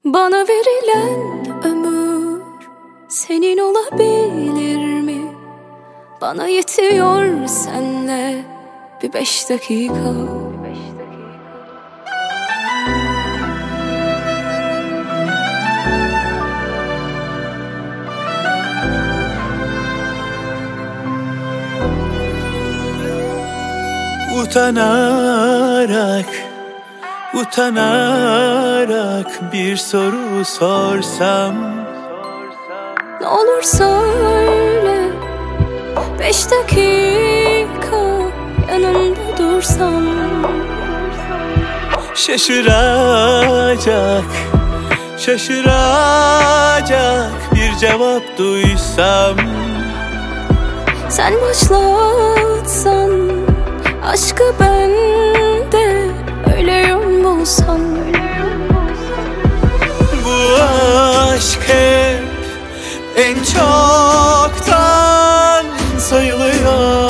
Bana verilen ömür senin olabilir mi? Bana yetiyor senle bir 5 dakika. Utanarak bir soru sorsam, Ne olur söyle, 5 dakika yanında dursam. şaşıracak bir cevap duysam. Sen başlatsan aşkı, ben de öyle yön bulsam. Bu aşk hep en çoktan sayılıyor.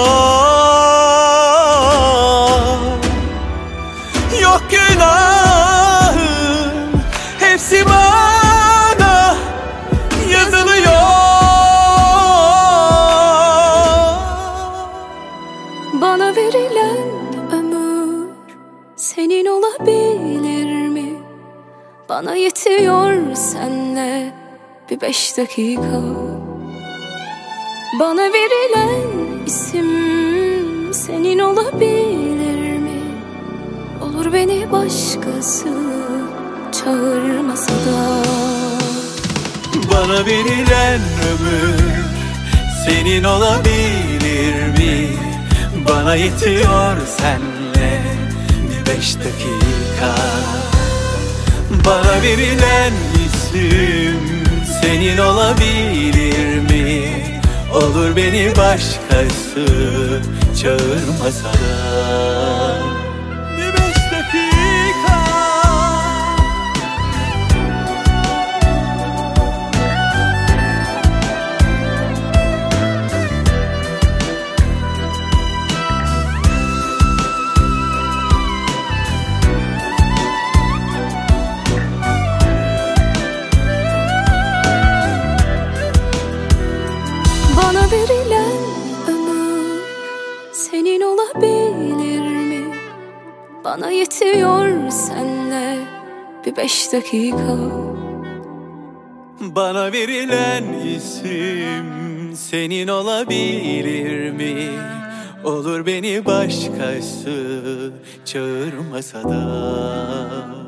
Yok günahım, hepsi bana yazılıyor. Bana verilen ömür senin olabilir mi? Bana yetiyor senle bir 5 dakika. Bana verilen isim senin olabilir mi? Olur beni başkası çağırmasa da. Bana verilen ömür senin olabilir mi? Bana yetiyor senle bir 5 dakika. Bana verilen isim senin olabilir mi? Olur beni başkası çağırmasa da. Bir 5 dakika. Bana verilen ömür senin olabilir mi? Bana yetiyor senle bir 5 dakika. Bana verilen isim senin olabilir mi? Olur beni başkası çağırmasa da.